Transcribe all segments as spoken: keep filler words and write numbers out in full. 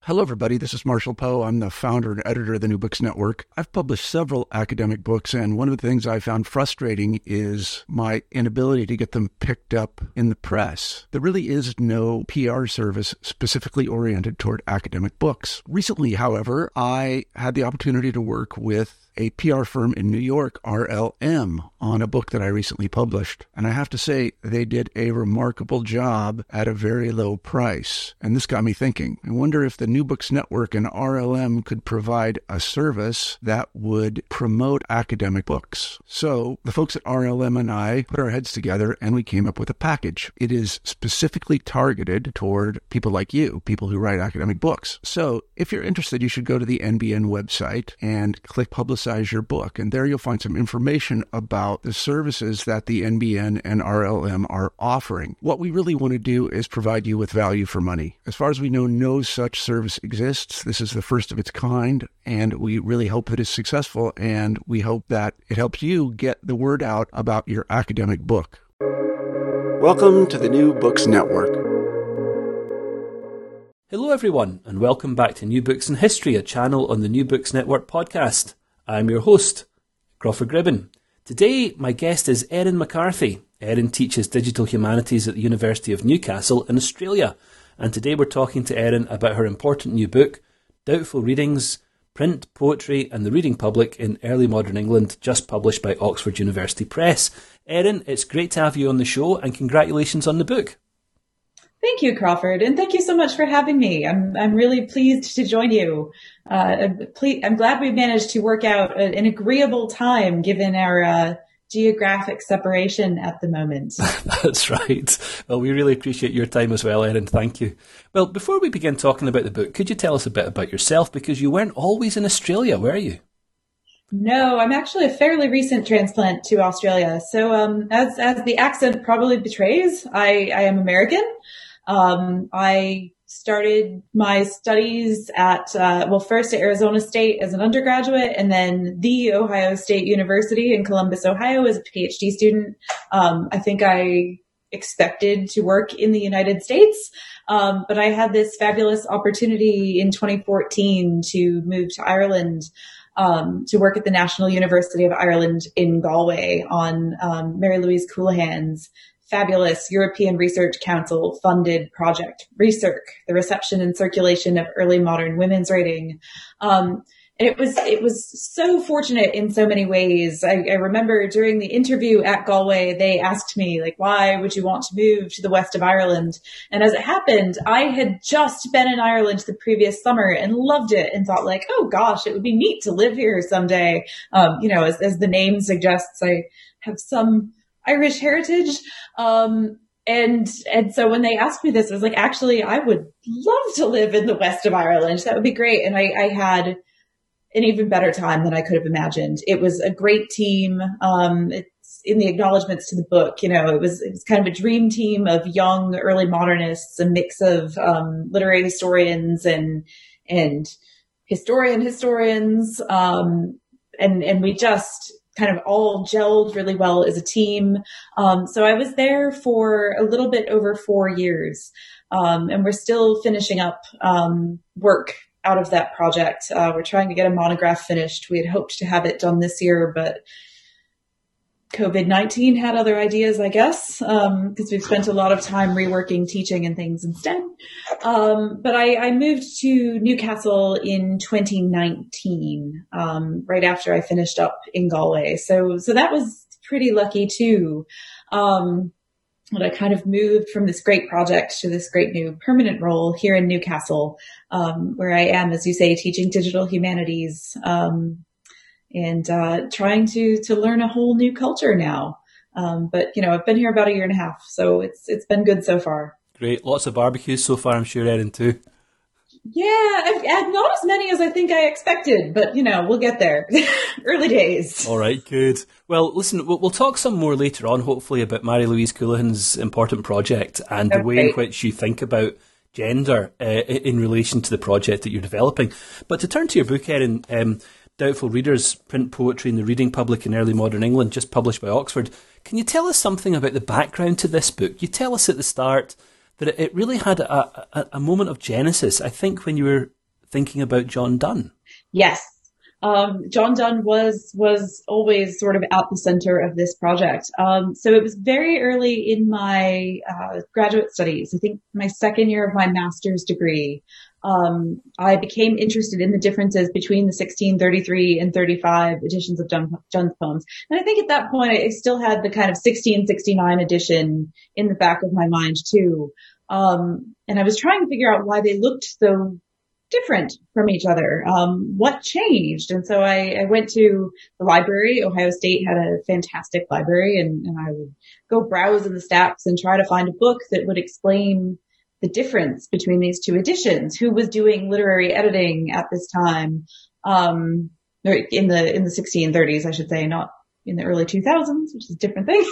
Hello, everybody. This is Marshall Poe. I'm the founder and editor of the New Books Network. I've published several academic books, and one of the things I found frustrating is my inability to get them picked up in the press. There really is no P R service specifically oriented toward academic books. Recently, however, I had the opportunity to work with a P R firm in New York, R L M, on a book that I recently published. And I have to say, they did a remarkable job at a very low price. And this got me thinking. I wonder if the New Books Network and R L M could provide a service that would promote academic books. So the folks at R L M and I put our heads together and we came up with a package. It is specifically targeted toward people like you, people who write academic books. So if you're interested, you should go to the N B N website and click Publicize your book. And there you'll find some information about the services that the N B N and R L M are offering. What we really want to do is provide you with value for money. As far as we know, no such service exists. This is the first of its kind, and we really hope that it's successful, and we hope that it helps you get the word out about your academic book. Welcome to the New Books Network. Hello everyone, and welcome back to New Books in History, a channel on the New Books Network podcast. I'm your host, Crawford Gribben. Today, my guest is Erin McCarthy. Erin teaches digital humanities at the University of Newcastle in Australia. And today we're talking to Erin about her important new book, Doubtful Readings, Print, Poetry and the Reading Public in Early Modern England, just published by Oxford University Press. Erin, it's great to have you on the show, and congratulations on the book. Thank you, Crawford, and thank you so much for having me. I'm I'm really pleased to join you. Uh, I'm glad we've managed to work out an agreeable time given our uh, geographic separation at the moment. That's right. Well, we really appreciate your time as well, Erin. Thank you. Well, before we begin talking about the book, could you tell us a bit about yourself? Because you weren't always in Australia, were you? No, I'm actually a fairly recent transplant to Australia. So um, as as the accent probably betrays, I, I am American. Um, I started my studies at, uh, well, first at Arizona State as an undergraduate, and then the Ohio State University in Columbus, Ohio as a PhD student. Um, I think I expected to work in the United States. Um, but I had this fabulous opportunity in twenty fourteen to move to Ireland, um, to work at the National University of Ireland in Galway on, um, Mary Louise Coulihan's fabulous European Research Council funded project, ReCirc, the reception and circulation of early modern women's writing. Um, and it was, it was so fortunate in so many ways. I, I remember during the interview at Galway, they asked me, like, why would you want to move to the west of Ireland? And as it happened, I had just been in Ireland the previous summer and loved it and thought, like, oh gosh, it would be neat to live here someday. Um, you know, as, as the name suggests, I have some Irish heritage. Um, and, and so when they asked me this, I was like, actually, I would love to live in the west of Ireland. That would be great. And I, I had an even better time than I could have imagined. It was a great team. Um, it's in the acknowledgments to the book, you know, it was, it was kind of a dream team of young early modernists, a mix of, um, literary historians and, and historian historians. Um, and, and we just, kind of all gelled really well as a team. Um, so I was there for a little bit over four years. Um, and we're still finishing up um, work out of that project. Uh, we're trying to get a monograph finished. We had hoped to have it done this year, but COVID nineteen had other ideas, I guess, because um, we've spent a lot of time reworking teaching and things instead. Um, but I, I moved to Newcastle in twenty nineteen, um, right after I finished up in Galway. So, so that was pretty lucky too. Um, and I kind of moved from this great project to this great new permanent role here in Newcastle, um, where I am, as you say, teaching digital humanities, um, and uh, trying to to learn a whole new culture now. Um, but, you know, I've been here about a year and a half, so it's it's been good so far. Great. Lots of barbecues so far, I'm sure, Erin, too. Yeah, I've, I've not as many as I think I expected, but, you know, we'll get there. Early days. All right, good. Well, listen, we'll, we'll talk some more later on, hopefully, about Mary Louise Coulihan's important project and the Okay. way in which you think about gender uh, in relation to the project that you're developing. But to turn to your book, Erin, um, Doubtful Readers, Print, Poetry and the Reading Public in Early Modern England, just published by Oxford. Can you tell us something about the background to this book? You tell us at the start that it, it really had a, a, a moment of genesis, I think, when you were thinking about John Donne. Yes. Um, John Donne was, was always sort of at the center of this project. Um, so it was very early in my, uh, graduate studies. I think my second year of my master's degree. Um, I became interested in the differences between the sixteen thirty-three and thirty-five editions of Donne, Donne's poems. And I think at that point, I still had the kind of sixteen sixty-nine edition in the back of my mind too. Um, and I was trying to figure out why they looked so different from each other. Um, what changed? And so I, I went to the library. Ohio State had a fantastic library, and, and I would go browse in the stacks and try to find a book that would explain the difference between these two editions. Who was doing literary editing at this time? Um, or in the, in the sixteen thirties, I should say, not in the early two thousands, which is a different thing.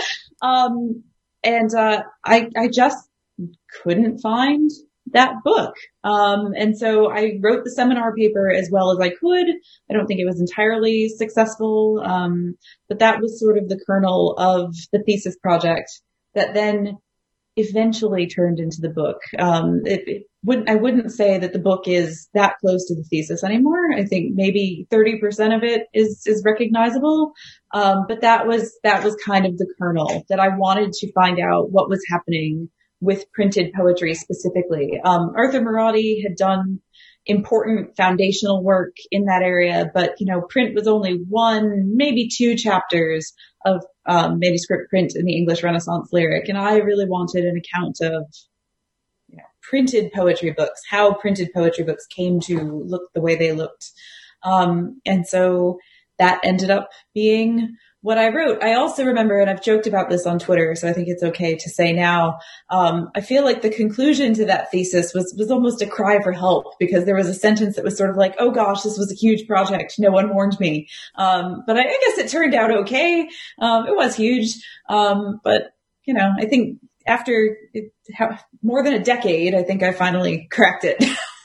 um, and, uh, I, I just couldn't find that book. Um, and so I wrote the seminar paper as well as I could. I don't think it was entirely successful. Um, but that was sort of the kernel of the thesis project that then eventually turned into the book. Um, it, it wouldn't, I wouldn't say that the book is that close to the thesis anymore. I think maybe thirty percent of it is, is recognizable. Um, but that was, that was kind of the kernel that I wanted to find out what was happening with printed poetry specifically. Um, Arthur Marotti had done important foundational work in that area, but, you know, print was only one, maybe two chapters of um, manuscript print in the English Renaissance lyric. And I really wanted an account of, you know, printed poetry books, how printed poetry books came to look the way they looked. Um, and so that ended up being what I wrote. I also remember, and I've joked about this on Twitter, so I think it's okay to say now, um, I feel like the conclusion to that thesis was, was almost a cry for help, because there was a sentence that was sort of like, oh gosh, this was a huge project. No one warned me. Um, but I, I guess it turned out okay. Um, it was huge. Um, but, you know, I think after it, how, more than a decade, I think I finally cracked it.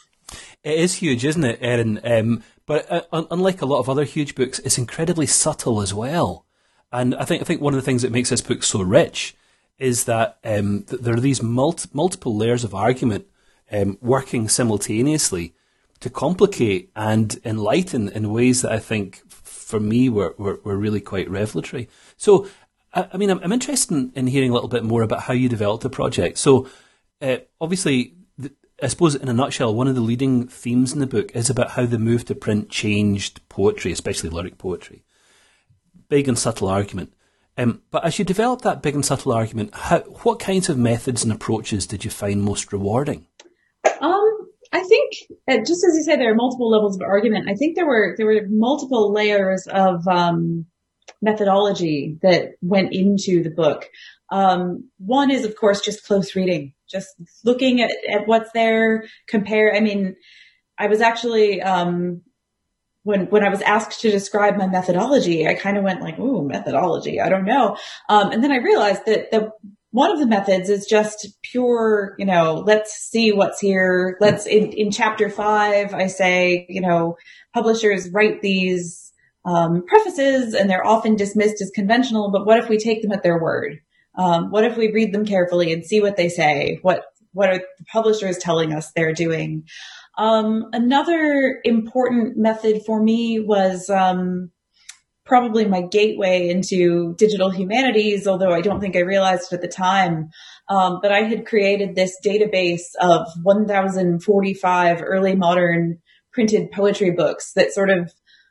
It is huge, isn't it, Erin? Um, but uh, unlike a lot of other huge books, it's incredibly subtle as well. And I think I think one of the things that makes this book so rich is that um, th- there are these multi- multiple layers of argument um, working simultaneously to complicate and enlighten in ways that I think, f- for me, were, were were really quite revelatory. So, I, I mean, I'm, I'm interested in, in hearing a little bit more about how you developed the project. So, uh, obviously, I suppose in a nutshell, one of the leading themes in the book is about how the move to print changed poetry, especially lyric poetry. Big and subtle argument. Um, but as you developed that big and subtle argument, how, what kinds of methods and approaches did you find most rewarding? Um, I think, uh, just as you say, there are multiple levels of argument. I think there were there were multiple layers of um, methodology that went into the book. Um, one is, of course, just close reading. Just looking at, at what's there, compare. I mean, I was actually, um, when, when I was asked to describe my methodology, I kind of went like, ooh, methodology. I don't know. Um, and then I realized that the, one of the methods is just pure, you know, let's see what's here. Let's, in, in chapter five, I say, you know, publishers write these, um, prefaces and they're often dismissed as conventional, but what if we take them at their word? Um, what if we read them carefully and see what they say? What, what are the publishers telling us they're doing? Um, another important method for me was, um, probably my gateway into digital humanities, although I don't think I realized it at the time. Um, but I had created this database of one thousand forty-five early modern printed poetry books that sort of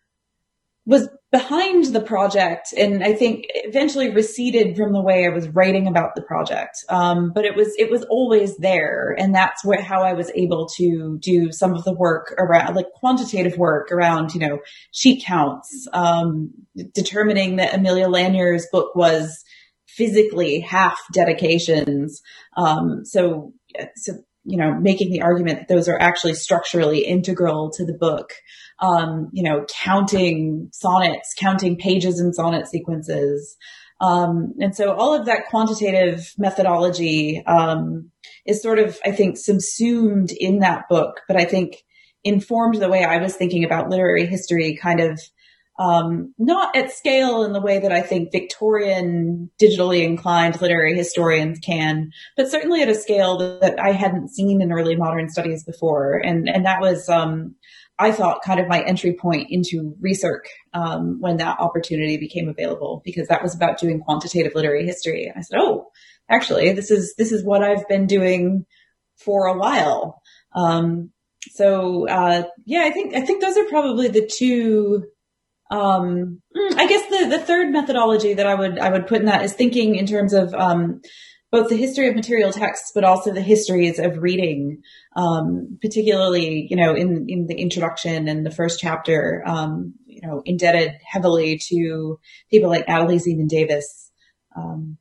was behind the project, and I think eventually receded from the way I was writing about the project. Um, but it was, it was always there. And that's where, how I was able to do some of the work around, like quantitative work around, you know, sheet counts, um, determining that Amelia Lanier's book was physically half dedications. Um, so, so, you know, making the argument that those are actually structurally integral to the book. Um, you know, counting sonnets, counting pages in sonnet sequences. Um, and so all of that quantitative methodology, um, is sort of, I think, subsumed in that book, but I think informed the way I was thinking about literary history kind of, Um, not at scale in the way that I think Victorian digitally inclined literary historians can, but certainly at a scale that, that I hadn't seen in early modern studies before. And, and that was, um, I thought kind of my entry point into research, um, when that opportunity became available, because that was about doing quantitative literary history. And I said, oh, actually, this is, this is what I've been doing for a while. Um, so, uh, yeah, I think, I think those are probably the two. Um, I guess the, the third methodology that I would, I would put in that is thinking in terms of, um, both the history of material texts, but also the histories of reading, um, particularly, you know, in, in the introduction and the first chapter, um, you know, indebted heavily to people like Natalie Zeman Davis. Um,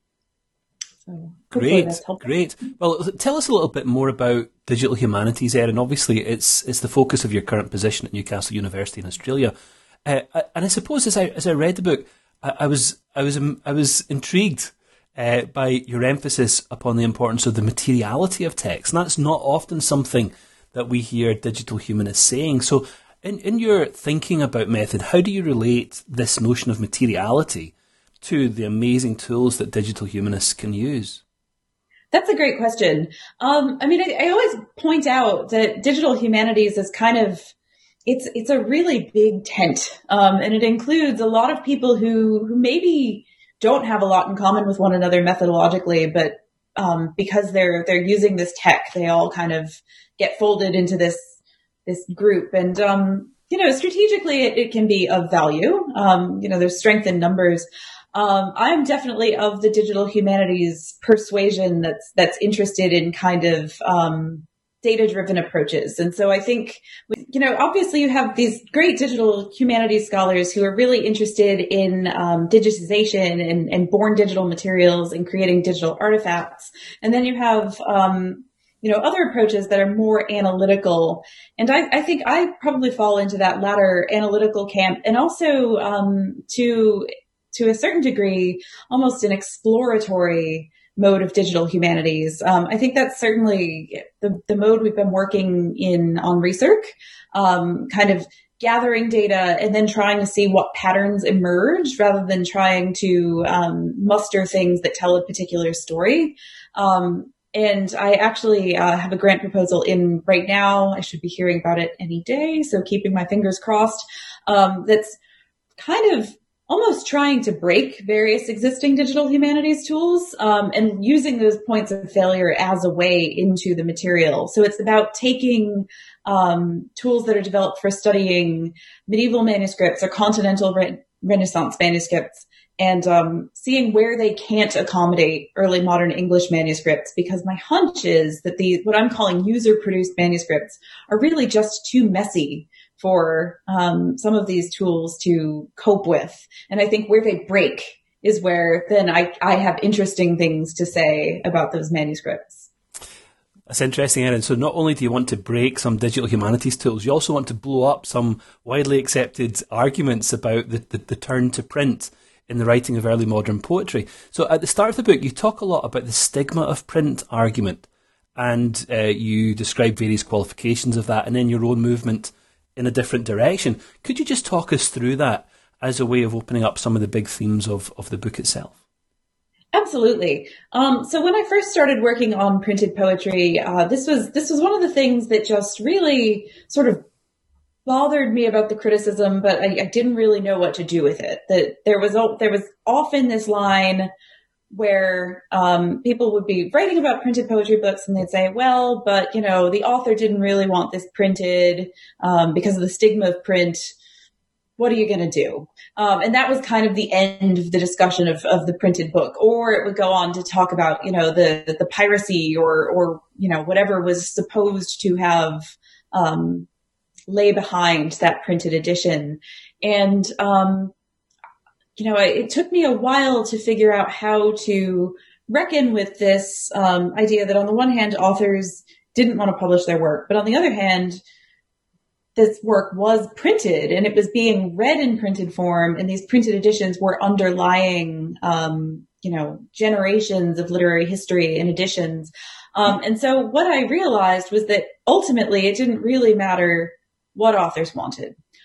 so great, great. Well, tell us a little bit more about digital humanities, Erin. Obviously, it's, it's the focus of your current position at Newcastle University in Australia. Uh, and I suppose as I as I read the book, I, I was I was I was intrigued uh, by your emphasis upon the importance of the materiality of text, and that's not often something that we hear digital humanists saying. So, in in your thinking about method, how do you relate this notion of materiality to the amazing tools that digital humanists can use? That's a great question. Um, I mean, I, I always point out that digital humanities is kind of It's it's a really big tent, um, and it includes a lot of people who who maybe don't have a lot in common with one another methodologically, but um, because they're they're using this tech, they all kind of get folded into this this group. And um, you know, strategically, it, it can be of value. Um, you know, there's strength in numbers. Um, I'm definitely of the digital humanities persuasion that's that's interested in kind of um, data-driven approaches. And so I think, you know, obviously you have these great digital humanities scholars who are really interested in um, digitization and, and born digital materials and creating digital artifacts. And then you have, um, you know, other approaches that are more analytical. And I, I think I probably fall into that latter analytical camp, and also um, to, to a certain degree, almost an exploratory mode of digital humanities. Um, I think that's certainly the, the mode we've been working in on research, um, kind of gathering data and then trying to see what patterns emerge rather than trying to um, muster things that tell a particular story. Um, and I actually uh, have a grant proposal in right now. I should be hearing about it any day, so keeping my fingers crossed. Um, that's kind of almost trying to break various existing digital humanities tools, um, and using those points of failure as a way into the material. So it's about taking um, tools that are developed for studying medieval manuscripts or continental re- Renaissance manuscripts and um, seeing where they can't accommodate early modern English manuscripts, because my hunch is that the what I'm calling user-produced manuscripts are really just too messy for um, some of these tools to cope with. And I think where they break is where then I, I have interesting things to say about those manuscripts. That's interesting, Erin. So not only do you want to break some digital humanities tools, you also want to blow up some widely accepted arguments about the, the, the turn to print in the writing of early modern poetry. So at the start of the book, you talk a lot about the stigma of print argument, and uh, you describe various qualifications of that and then your own movement in a different direction. Could you just talk us through that as a way of opening up some of the big themes of, of the book itself? Absolutely. Um, so when I first started working on printed poetry, uh, this was this was one of the things that just really sort of bothered me about the criticism, but I, I didn't really know what to do with it. That there was there was often this line where um, people would be writing about printed poetry books and they'd say, well, but, you know, the author didn't really want this printed um, because of the stigma of print. What are you going to do? Um, and that was kind of the end of the discussion of, of the printed book. Or it would go on to talk about, you know, the, the piracy or, or, you know, whatever was supposed to have um, lay behind that printed edition. And, um, you know, it took me a while to figure out how to reckon with this um, idea that on the one hand, authors didn't want to publish their work, but on the other hand, this work was printed and it was being read in printed form, and these printed editions were underlying, um, you know, generations of literary history and editions. Um, and so what I realized was that ultimately it didn't really matter what authors wanted.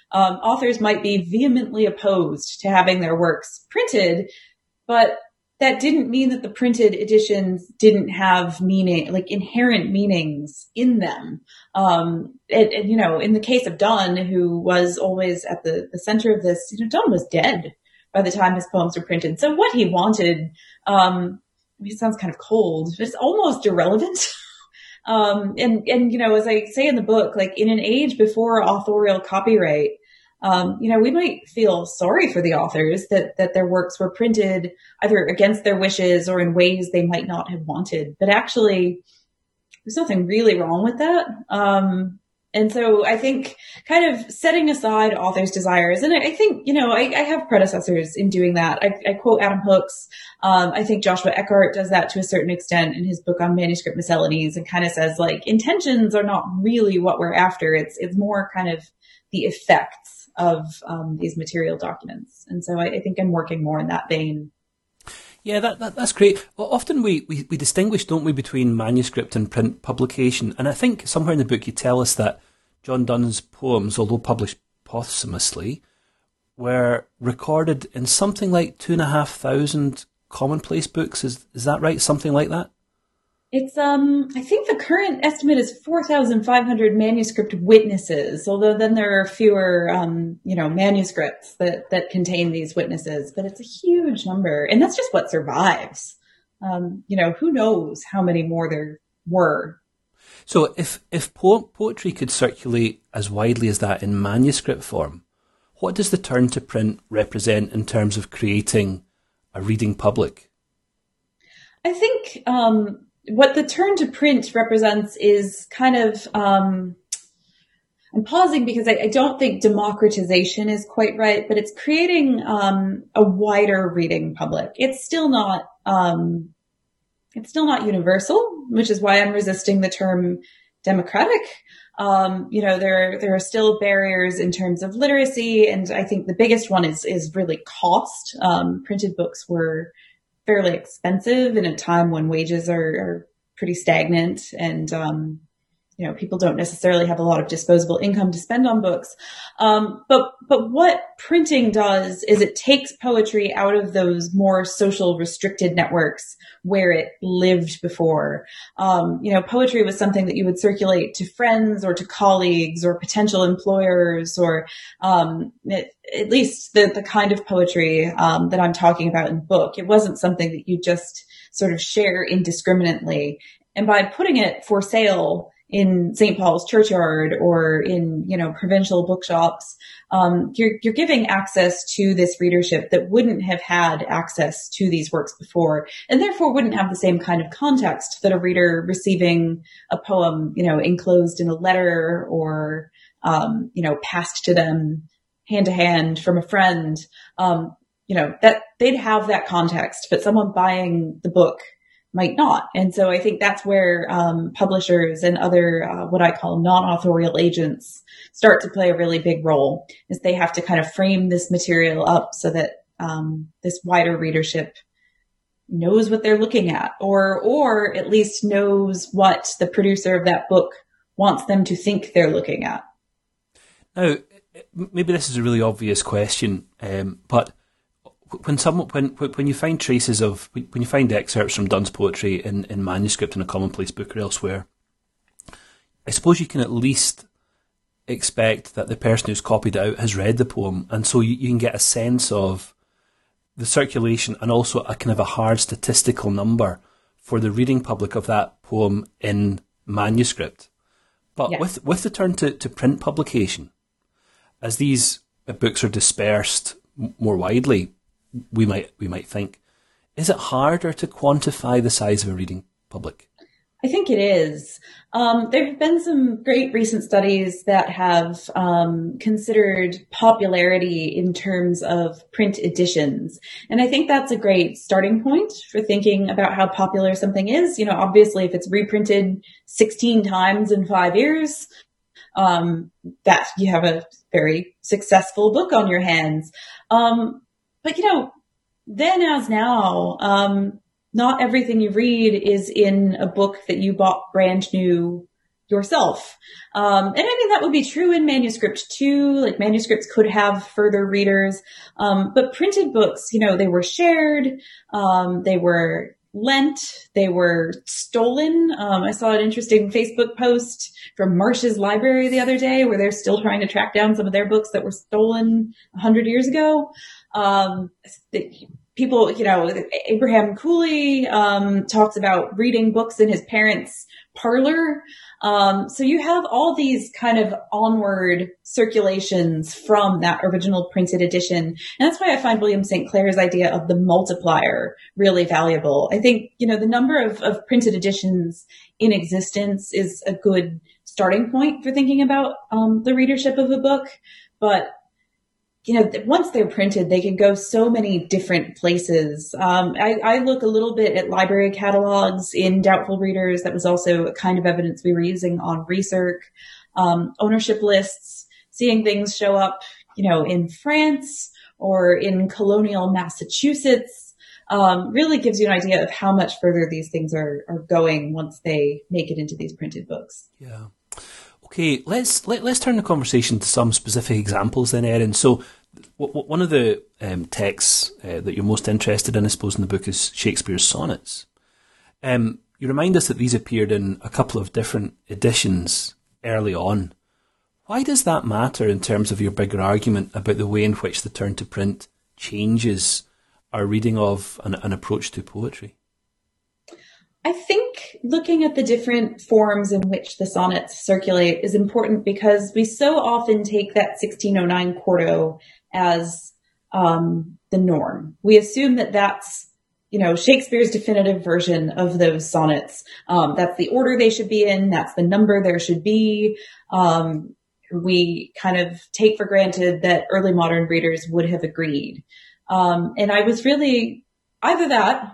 Um, authors might be vehemently opposed to having their works printed, but that didn't mean that the printed editions didn't have meaning, like inherent meanings in them. Um, and, and, you know, in the case of Donne, who was always at the, the center of this, you know, Donne was dead by the time his poems were printed. So what he wanted, um, I mean, it sounds kind of cold, but it's almost irrelevant. um, and, and, you know, as I say in the book, like in an age before authorial copyright, Um, you know, we might feel sorry for the authors that, that their works were printed either against their wishes or in ways they might not have wanted. But actually, there's nothing really wrong with that. Um, and so I think kind of setting aside authors' desires, and I, I think, you know, I, I have predecessors in doing that. I, I quote Adam Hooks. Um, I think Joshua Eckart does that to a certain extent in his book on manuscript miscellanies, and kind of says, like, intentions are not really what we're after. It's, it's more kind of the effects of um, these material documents. And so I, I think I'm working more in that vein. Yeah, that, that that's great. Well, often we, we, we distinguish, don't we, between manuscript and print publication. And I think somewhere in the book you tell us that John Donne's poems, although published posthumously, were recorded in something like two and a half thousand commonplace books. Is is that right? Something like that? It's, um, I think the current estimate is four thousand five hundred manuscript witnesses, although then there are fewer, um, you know, manuscripts that, that contain these witnesses, but it's a huge number. And that's just what survives. Um, you know, who knows how many more there were. So if, if po- poetry could circulate as widely as that in manuscript form, what does the turn to print represent in terms of creating a reading public? I think, um, what the turn to print represents is kind of, um, I'm pausing because I, I don't think democratization is quite right, but it's creating um, a wider reading public. It's still not, um, it's still not universal, which is why I'm resisting the term democratic. Um, you know, there there are still barriers in terms of literacy, and I think the biggest one is is really cost. Um, printed books were fairly expensive in a time when wages are, are pretty stagnant, and um, you know, people don't necessarily have a lot of disposable income to spend on books. Um, but but what printing does is it takes poetry out of those more social restricted networks where it lived before. Um, you know, poetry was something that you would circulate to friends or to colleagues or potential employers, or um, it, at least the, the kind of poetry um, that I'm talking about in the book. It wasn't something that you just sort of share indiscriminately. And by putting it for sale in Saint Paul's churchyard or in, you know, provincial bookshops, um, you're, you're giving access to this readership that wouldn't have had access to these works before, and therefore wouldn't have the same kind of context that a reader receiving a poem, you know, enclosed in a letter or, um, you know, passed to them hand to hand from a friend. Um, you know, that they'd have that context, but someone buying the book might not. And so I think that's where um, publishers and other uh, what I call non-authorial agents start to play a really big role, is they have to kind of frame this material up so that um, this wider readership knows what they're looking at, or or at least knows what the producer of that book wants them to think they're looking at. Now, maybe this is a really obvious question, um, but when someone when when you find traces of when you find excerpts from Donne's poetry in, in manuscript in a commonplace book or elsewhere, I suppose you can at least expect that the person who's copied it out has read the poem, and so you, you can get a sense of the circulation and also a kind of a hard statistical number for the reading public of that poem in manuscript. But yes. with with the turn to, to print publication, as these books are dispersed more widely, we might we might think, is it harder to quantify the size of a reading public? I think it is. Um, there have been some great recent studies that have um, considered popularity in terms of print editions. And I think that's a great starting point for thinking about how popular something is. You know, obviously, if it's reprinted sixteen times in five years, um, that you have a very successful book on your hands. Um, but, you know, then as now, um, not everything you read is in a book that you bought brand new yourself. Um, and I mean, that would be true in manuscript too. Like manuscripts could have further readers. Um, but printed books, you know, they were shared. Um, they were lent. They were stolen. Um, I saw an interesting Facebook post from Marsh's Library the other day where they're still trying to track down some of their books that were stolen a hundred years ago. Um, people, you know, Abraham Cooley, um, talks about reading books in his parents' parlor. Um, so you have all these kind of onward circulations from that original printed edition. And that's why I find William Saint Clair's idea of the multiplier really valuable. I think, you know, the number of, of printed editions in existence is a good starting point for thinking about um, the readership of a book. But you know, once they're printed, they can go so many different places. Um, I, I look a little bit at library catalogs in Doubtful Readers. That was also a kind of evidence we were using on Research. Um, ownership lists, seeing things show up, you know, in France or in colonial Massachusetts, um, really gives you an idea of how much further these things are, are going once they make it into these printed books. Yeah. Okay, let's let, let's turn the conversation to some specific examples then, Erin. So w- w- one of the um, texts uh, that you're most interested in, I suppose, in the book is Shakespeare's sonnets. Um, you remind us that these appeared in a couple of different editions early on. Why does that matter in terms of your bigger argument about the way in which the turn to print changes our reading of an, an approach to poetry? I think looking at the different forms in which the sonnets circulate is important because we so often take that sixteen oh nine quarto as um, the norm. We assume that that's, you know, Shakespeare's definitive version of those sonnets. Um, that's the order they should be in. That's the number there should be. Um, we kind of take for granted that early modern readers would have agreed. Um, and I was really either that,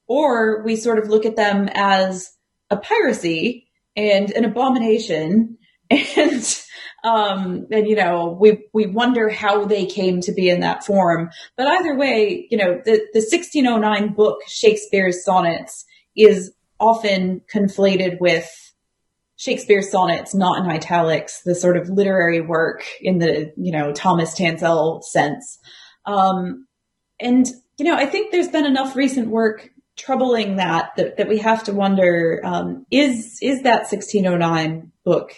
or we sort of look at them as a piracy and an abomination. And, um, and, you know, we, we wonder how they came to be in that form. But either way, you know, the, the sixteen oh nine book, Shakespeare's Sonnets, is often conflated with Shakespeare's Sonnets, not in italics, the sort of literary work in the, you know, Thomas Tansell sense. Um, and, you know, I think there's been enough recent work troubling that, that, that we have to wonder, um, is, is that sixteen oh nine book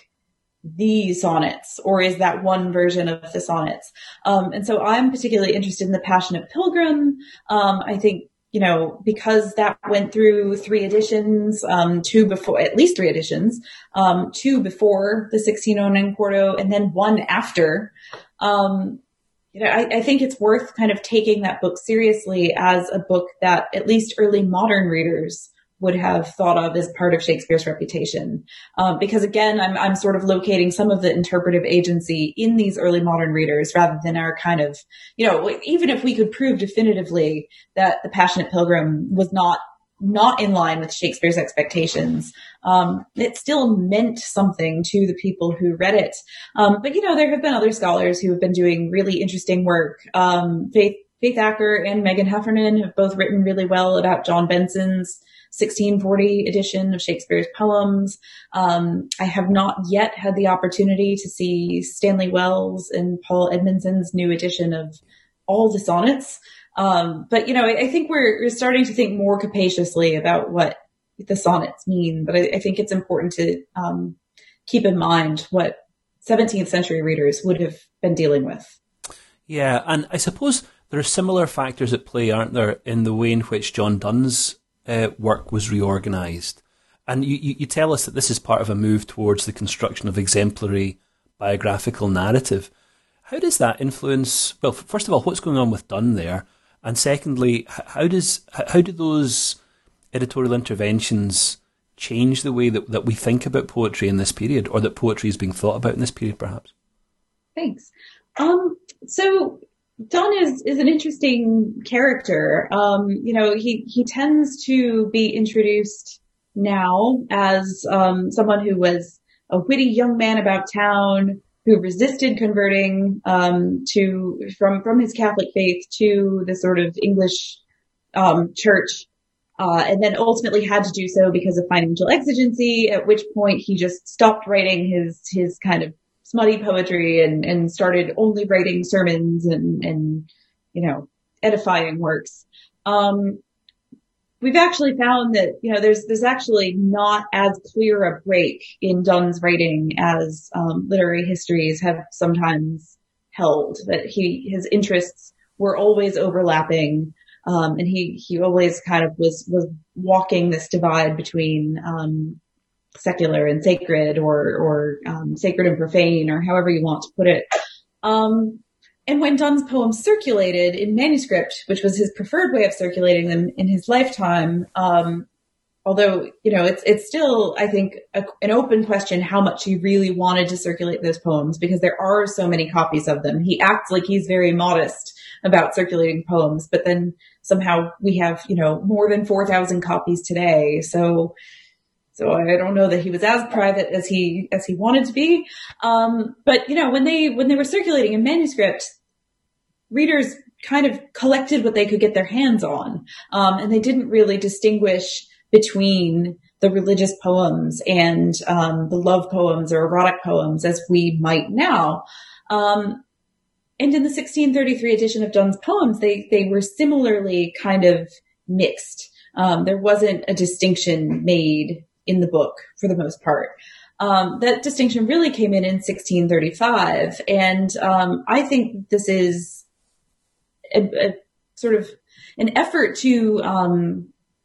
the sonnets, or is that one version of the sonnets? Um, and so I'm particularly interested in the Passionate Pilgrim. Um, I think, you know, because that went through three editions, um, two before, at least three editions, um, two before the sixteen oh nine quarto and then one after, um, You know, I, I think it's worth kind of taking that book seriously as a book that at least early modern readers would have thought of as part of Shakespeare's reputation. Um, because again, I'm, I'm sort of locating some of the interpretive agency in these early modern readers rather than our kind of, you know, even if we could prove definitively that the Passionate Pilgrim was not not in line with Shakespeare's expectations, um, it still meant something to the people who read it. Um, but, you know, there have been other scholars who have been doing really interesting work. Um, Faith, Faith Acker and Megan Heffernan have both written really well about John Benson's sixteen forty edition of Shakespeare's poems. Um, I have not yet had the opportunity to see Stanley Wells and Paul Edmondson's new edition of all the sonnets. Um, but, you know, I, I think we're, we're starting to think more capaciously about what the sonnets mean. But I, I think it's important to um, keep in mind what seventeenth century readers would have been dealing with. Yeah, and I suppose there are similar factors at play, aren't there, in the way in which John Donne's uh, work was reorganised. And you, you, you tell us that this is part of a move towards the construction of exemplary biographical narrative. How does that influence, well, first of all, what's going on with Donne there? And secondly, how does how do those editorial interventions change the way that, that we think about poetry in this period, or that poetry is being thought about in this period, perhaps? Thanks. Um, so Donne is, is an interesting character. Um, you know, he, he tends to be introduced now as um, someone who was a witty young man about town, who resisted converting um, to from from his Catholic faith to the sort of English um, church. Uh, and then ultimately had to do so because of financial exigency, at which point he just stopped writing his, his kind of smutty poetry and, and started only writing sermons and, and, you know, edifying works. Um, we've actually found that, you know, there's, there's actually not as clear a break in Donne's writing as, um, literary histories have sometimes held, that he, his interests were always overlapping. Um, and he, he always kind of was, was walking this divide between, um, secular and sacred, or, or, um, sacred and profane, or however you want to put it. Um, and when Donne's poems circulated in manuscript, which was his preferred way of circulating them in his lifetime, um, although, you know, it's, it's still, I think, a, an open question how much he really wanted to circulate those poems, because there are so many copies of them. He acts like he's very modest about circulating poems, but then somehow we have, you know, more than four thousand copies today. So, so I don't know that he was as private as he, as he wanted to be. Um, but, you know, when they, when they were circulating in manuscript, readers kind of collected what they could get their hands on. Um, and they didn't really distinguish between the religious poems and, um, the love poems or erotic poems as we might now. Um, and in the sixteen thirty-three edition of Donne's poems, they, they were similarly kind of mixed. Um, there wasn't a distinction made in the book for the most part. Um, that distinction really came in in sixteen thirty-five. And, um, I think this is a, a sort of an effort to, um,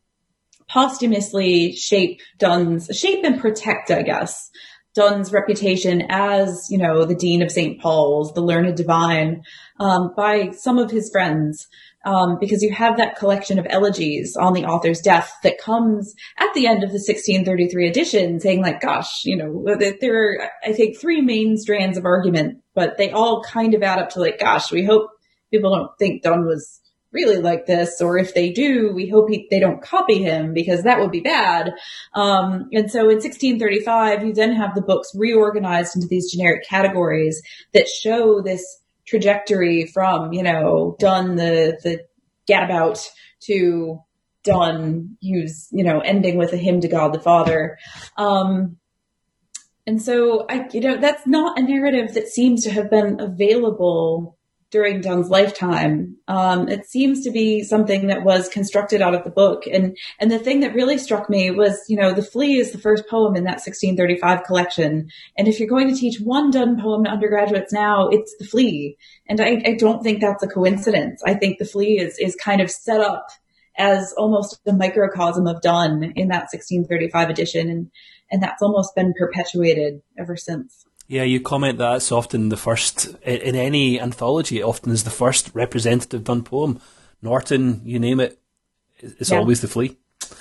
posthumously shape Donne's, shape and protect, I guess, Donne's reputation as, you know, the Dean of Saint Paul's, the learned divine, um, by some of his friends. Um, because you have that collection of elegies on the author's death that comes at the end of the sixteen thirty-three edition saying like, gosh, you know, there are, I think, three main strands of argument, but they all kind of add up to like, gosh, we hope people don't think Donne was really like this, or if they do, we hope he, they don't copy him, because that would be bad. Um, and so in sixteen thirty-five, you then have the books reorganized into these generic categories that show this trajectory from, you know, Donne the, the gadabout to Donne who's, you know, ending with a hymn to God the Father. Um, and so I, you know, that's not a narrative that seems to have been available during Donne's lifetime. Um, it seems to be something that was constructed out of the book. And, and the thing that really struck me was, you know, The Flea is the first poem in that sixteen thirty-five collection. And if you're going to teach one Donne poem to undergraduates now, it's The Flea. And I, I don't think that's a coincidence. I think The Flea is, is kind of set up as almost a microcosm of Donne in that sixteen thirty-five edition. And, and that's almost been perpetuated ever since. Yeah, you comment that it's often the first, in any anthology, it often is the first representative Donne poem. Norton, you name it, it's yeah. always The Flea.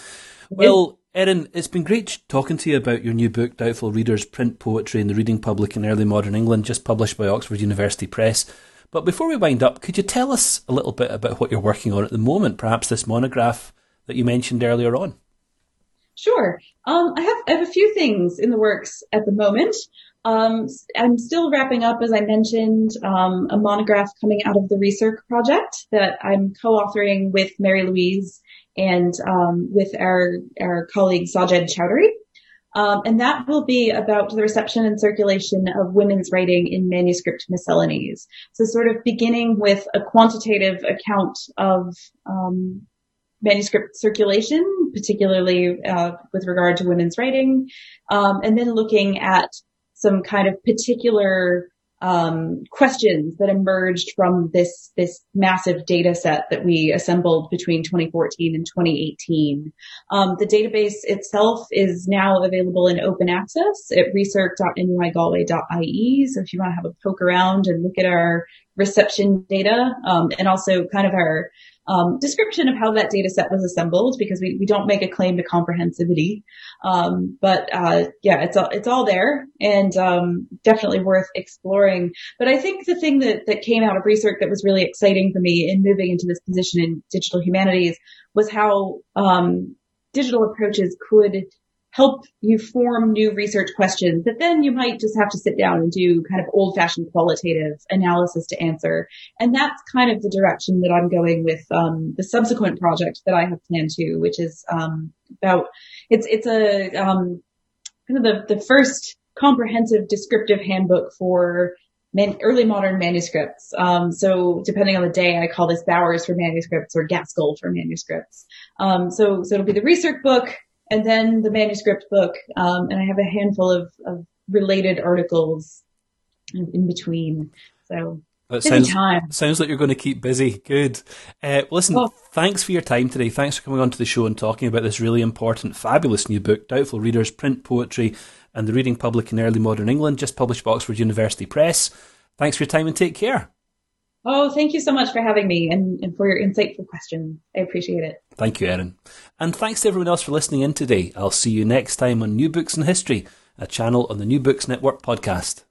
Well, Erin, it's been great talking to you about your new book, Doubtful Readers, Print Poetry and the Reading Public in Early Modern England, just published by Oxford University Press. But before we wind up, could you tell us a little bit about what you're working on at the moment, perhaps this monograph that you mentioned earlier on? Sure. Um, I have, I have a few things in the works at the moment. Um, I'm still wrapping up, as I mentioned, um, a monograph coming out of the Research Project that I'm co-authoring with Mary Louise and um, with our our colleague Sajed Chowdhury. Um, and that will be about the reception and circulation of women's writing in manuscript miscellanies. So sort of beginning with a quantitative account of um, manuscript circulation, particularly uh, with regard to women's writing, um, and then looking at some kind of particular um, questions that emerged from this this massive data set that we assembled between twenty fourteen and twenty eighteen. Um, the database itself is now available in open access at research dot n u i galway dot i e. So if you want to have a poke around and look at our reception data, um, and also kind of our Um, description of how that data set was assembled, because we, we don't make a claim to comprehensivity. Um, but, uh, yeah, it's all, it's all there, and, um, definitely worth exploring. But I think the thing that, that came out of research that was really exciting for me in moving into this position in digital humanities was how, um, digital approaches could help you form new research questions that then you might just have to sit down and do kind of old-fashioned qualitative analysis to answer. And that's kind of the direction that I'm going with um, the subsequent project that I have planned to, which is um, about it's it's a um, kind of the, the first comprehensive descriptive handbook for man, early modern manuscripts. Um, so depending on the day, I call this Bowers for manuscripts or Gaskell for manuscripts. Um, so so it'll be the research book, and then the manuscript book, um, and I have a handful of, of related articles in between. So that busy sounds, time. Sounds like you're going to keep busy. Good. Uh, listen, Oh. Thanks for your time today. Thanks for coming on to the show and talking about this really important, fabulous new book, Doubtful Readers, Print Poetry and the Reading Public in Early Modern England, just published by Oxford University Press. Thanks for your time and take care. Oh, thank you so much for having me and, and for your insightful questions. I appreciate it. Thank you, Erin. And thanks to everyone else for listening in today. I'll see you next time on New Books in History, a channel on the New Books Network podcast.